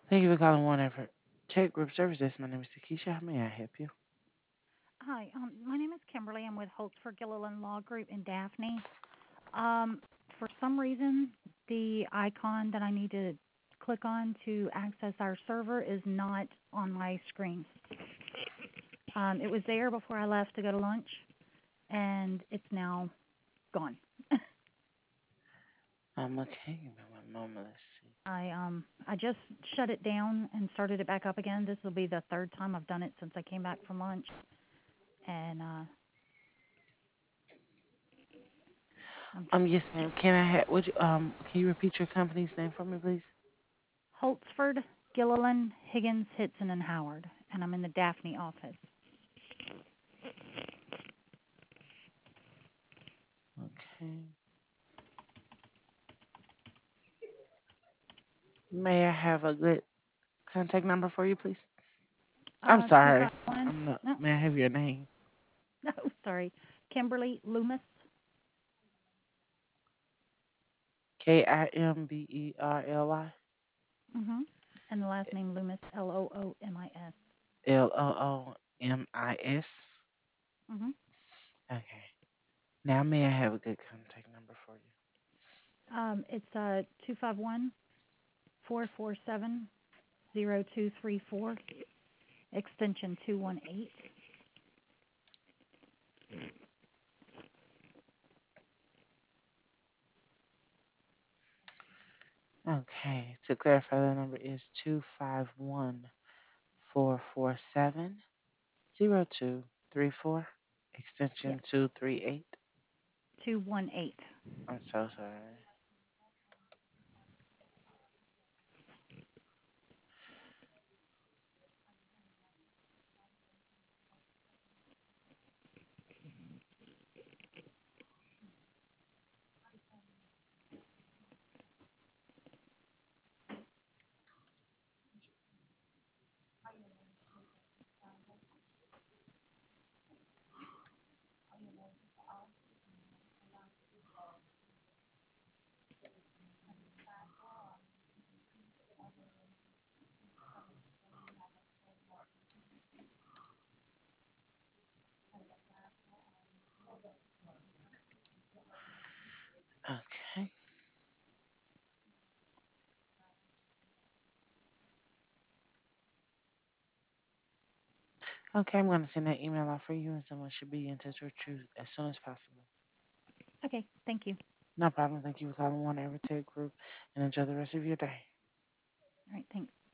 Thank you for calling One Effort Tech Group Services. My name is Takesha. How may I help you? Hi, my name is Kimberly. I'm with Holtzford Gilliland Law Group in Daphne. Um, for some reason, the icon that I need to click on to access our server is not on my screen. It was there before I left to go to lunch, and it's now gone. Okay. Give me one moment. Let's see. I just shut it down and started it back up again. This will be the third time I've done it since I came back from lunch. And I'm Yes, ma'am. Can I have? Would you Can you repeat your company's name for me, please? Holtzford, Gilliland, Higgins, Hitson, and Howard, and I'm in the Daphne office. Okay. May I have a good contact number for you, please? I'm sorry. 251. I'm not. No, May I have your name? no, sorry. Kimberly Loomis. Kimberly. Mm-hmm. And the last name Loomis, Loomis. Loomis. Mm-hmm. Okay. Now, may I have a good contact number for you? It's 251 extension 218. Okay. To clarify, the number is 251-447-0234, Yes, extension 238. 218. I'm so sorry. Okay. Okay, I'm going to send that email out for you, and someone should be in touch with you as soon as possible. Okay, thank you. No problem. Thank you for calling One Tech Group, and enjoy the rest of your day. All right, thanks.